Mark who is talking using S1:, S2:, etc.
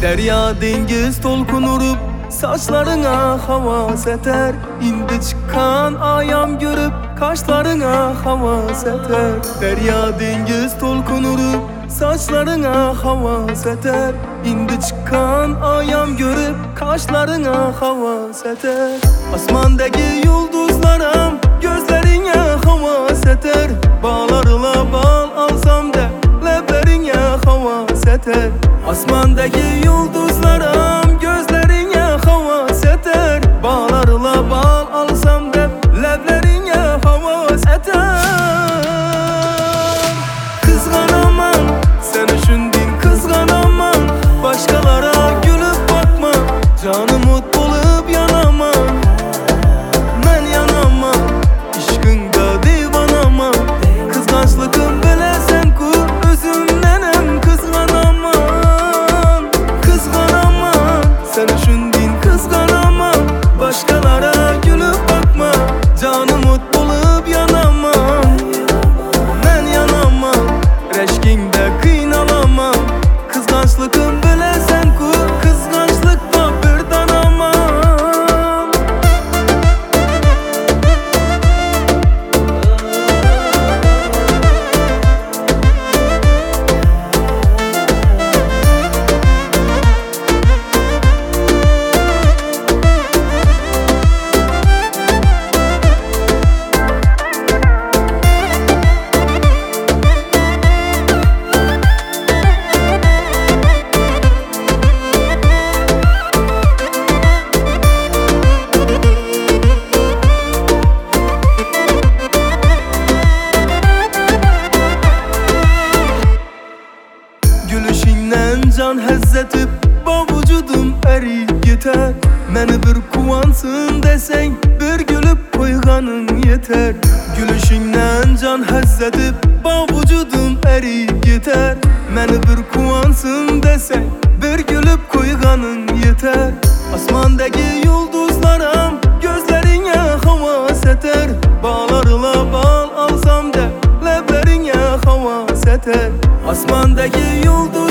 S1: Derya dengiz tolkun urup saçlarına havas eter. İndi çıkan ayam görüp kaşlarına havas eter. Derya dengiz tolkun urup saçlarına havas eter. İndi çıkan ayam görüp kaşlarına havas eter. Asmandaki yıldızlarım gözlerine havas eter. Bağlarla bal alsam da leblerine havas eter. Asmandaki yıldızlarım gözlerine havas eter. Bağlarla bal alsam da leblerine havas eter. Kızganaman, sen düşündün kızganaman. Başkalara gülüp bakma, canım mutlu olup yanamam. Ben yanamam, işkında divanamam. Kızgançlıkım bilesen kur, özümdenem kızganaman. Kızganaman, sen düşündün kızganaman. Başkalara gülüp bakma, canım mutlu olup yanamam. Ben yanamam, reşkinde kıynalamam. Kızgançlıkım bilesen kur, kızgançlıkta bir danamam. Gülüşünden can hezzetip vücudum eriyip yeter. Meni bir kuvansın desen bir gülüp koyganın yeter. Gülüşünden can hezzetip vücudum eriyip yeter. Meni bir kuvansın desen bir gülüp koyganın yeter. Asmandaki yıldızlarım gözlerine havas eter. Bağlarla bal alsam da leblerine havas eter. Asmandaki yıldız